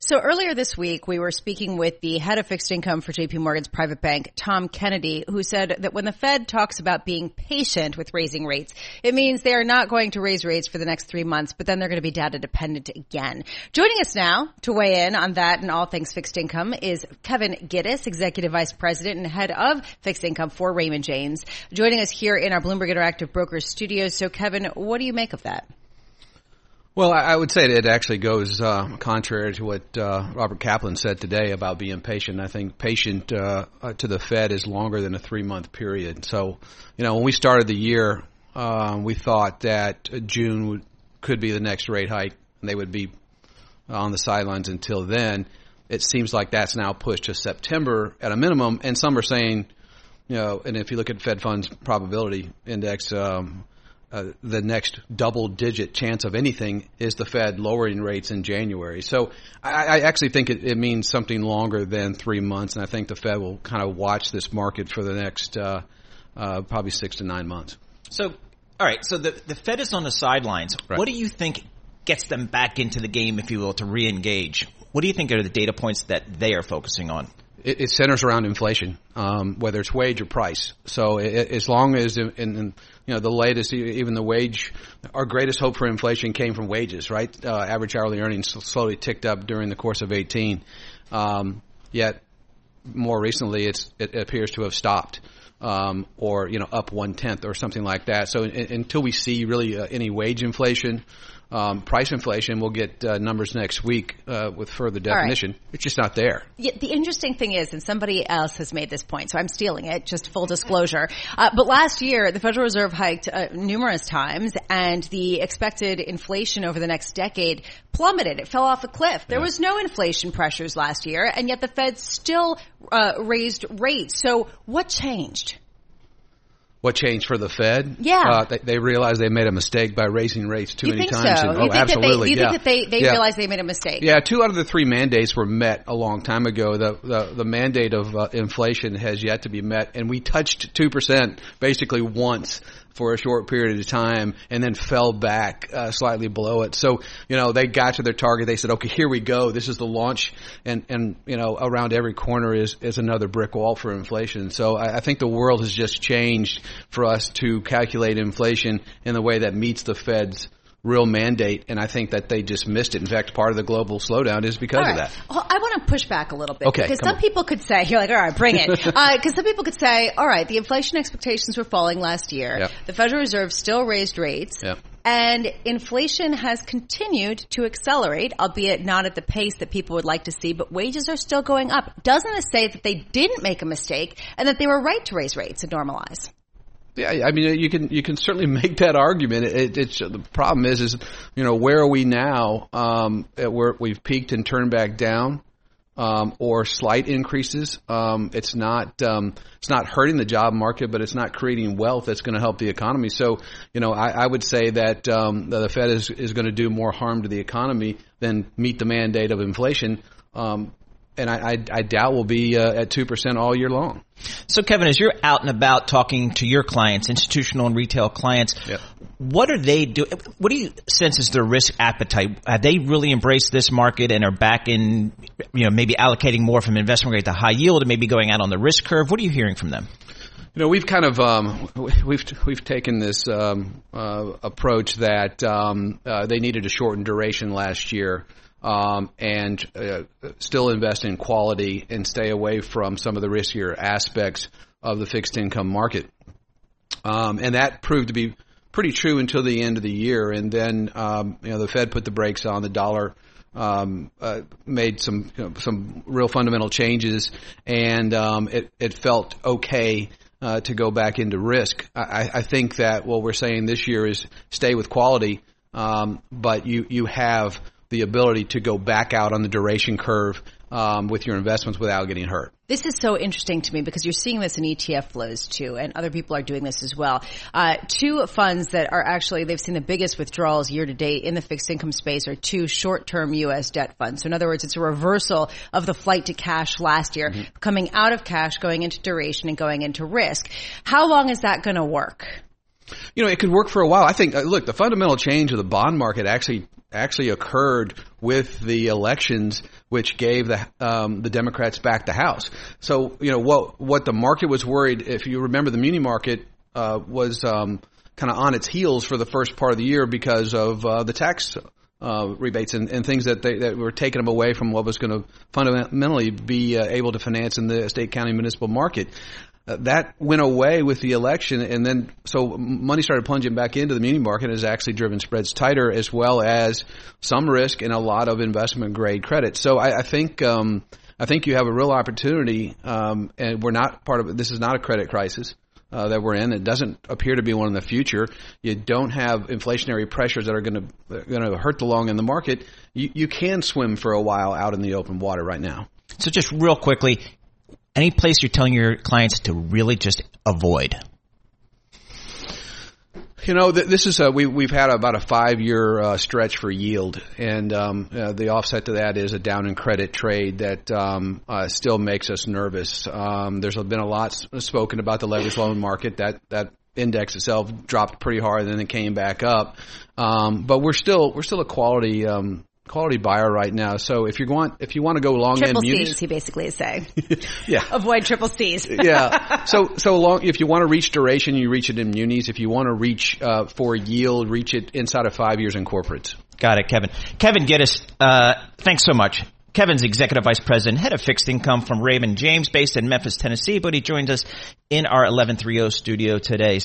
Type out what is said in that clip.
So earlier this week, we were speaking with the head of fixed income for JP Morgan's private bank, Tom Kennedy, who said that when the Fed talks about being patient with raising rates, it means they are not going to raise rates for the next 3 months, but then they're going to be data dependent again. Joining us now to weigh in on that and all things fixed income is Kevin Giddes, Executive Vice President and Head of Fixed Income for Raymond James, joining us here in our Bloomberg Interactive Brokers studios. So Kevin, what do you make of that? Well, I would say that it actually goes contrary to what Robert Kaplan said today about being patient. I think patient to the Fed is longer than a 3-month period. So, when we started the year, we thought that June could be the next rate hike, and they would be on the sidelines until then. It seems like that's now pushed to September at a minimum, and some are saying, and if you look at Fed Funds Probability Index, the next double-digit chance of anything is the Fed lowering rates in January. So I actually think it means something longer than 3 months, and I think the Fed will kind of watch this market for the next probably 6 to 9 months. So, all right, so the Fed is on the sidelines. Right. What do you think gets them back into the game, if you will, to re-engage? What do you think are the data points that they are focusing on? It centers around inflation, whether it's wage or price. So as long as in the latest, even the wage, our greatest hope for inflation came from wages, right? Average hourly earnings slowly ticked up during the course of 18. Yet more recently, it appears to have stopped, or up 1/10 or something like that. So until we see really any wage inflation, price inflation, we'll get numbers next week with further definition. Right. It's just not there. Yeah, the interesting thing is, and somebody else has made this point, so I'm stealing it, just full disclosure. But last year, the Federal Reserve hiked numerous times, and the expected inflation over the next decade plummeted. It fell off a cliff. There was no inflation pressures last year, and yet the Fed still raised rates. So what changed? What changed for the Fed? Yeah. They realized they made a mistake by raising rates too many times. So? Absolutely. You think that they realized they made a mistake? Yeah, 2 out of the 3 mandates were met a long time ago. The mandate of inflation has yet to be met, and we touched 2% basically once for a short period of time and then fell back slightly below it. So, they got to their target. They said, okay, here we go. This is the launch. And around every corner is another brick wall for inflation. So I think the world has just changed for us to calculate inflation in a way that meets the Fed's real mandate, and I think that they just missed it. In fact, part of the global slowdown is because of that. Well, I want to push back a little bit. Okay, because some people could say, you're like, all right, bring it. Because some people could say, all right, the inflation expectations were falling last year. Yep. The Federal Reserve still raised rates. Yep. And inflation has continued to accelerate, albeit not at the pace that people would like to see, but wages are still going up. Doesn't it say that they didn't make a mistake and that they were right to raise rates and normalize? Yeah, I mean, you can certainly make that argument. The problem is where are we now? We've peaked and turned back down, or slight increases. It's not hurting the job market, but it's not creating wealth that's going to help the economy. So, I would say that the Fed is going to do more harm to the economy than meet the mandate of inflation. And I doubt we'll be at 2% all year long. So, Kevin, as you're out and about talking to your clients, institutional and retail clients, yep. What are they doing? What do you sense is their risk appetite? Have they really embraced this market and are back in, maybe allocating more from investment grade to high yield and maybe going out on the risk curve? What are you hearing from them? We've kind of we've taken this approach that they needed a shortened duration last year. And still invest in quality and stay away from some of the riskier aspects of the fixed income market. And that proved to be pretty true until the end of the year. And then, the Fed put the brakes on. The dollar made some real fundamental changes, and it felt okay to go back into risk. I think that what we're saying this year is stay with quality, but you have the ability to go back out on the duration curve with your investments without getting hurt. This is so interesting to me because you're seeing this in ETF flows too, and other people are doing this as well. 2 funds that are actually, they've seen the biggest withdrawals year to date in the fixed income space are 2 short-term U.S. debt funds. So in other words, it's a reversal of the flight to cash last year, coming out of cash, going into duration and going into risk. How long is that going to work? It could work for a while. I think, look, the fundamental change of the bond market actually occurred with the elections, which gave the Democrats back the House. So, what the market was worried, if you remember, the muni market was kind of on its heels for the first part of the year because of the tax rebates and things that were taking them away from what was going to fundamentally be able to finance in the state, county, municipal market. That went away with the election, and then so money started plunging back into the muni market and has actually driven spreads tighter, as well as some risk and a lot of investment grade credit. So I think you have a real opportunity, and we're not part of it. This is not a credit crisis that we're in. It doesn't appear to be one in the future. You don't have inflationary pressures that are going to hurt the long end of the market. You can swim for a while out in the open water right now. So just real quickly, any place you're telling your clients to really just avoid? This is we've had about a 5-year stretch for yield, and the offset to that is a down in credit trade that still makes us nervous. There's been a lot spoken about the leveraged loan market. That index itself dropped pretty hard, and then it came back up. But we're still a quality buyer right now. So if you want to go long triple end munis, C's, he basically is saying. Yeah. Avoid triple C's. Yeah. So long, if you want to reach duration, you reach it in munis. If you want to reach for yield, reach it inside of 5 years in corporates. Got it, Kevin. Kevin Geddes, thanks so much. Kevin's Executive Vice President, Head of Fixed Income from Raymond James, based in Memphis, Tennessee, but he joins us in our 1130 studio today.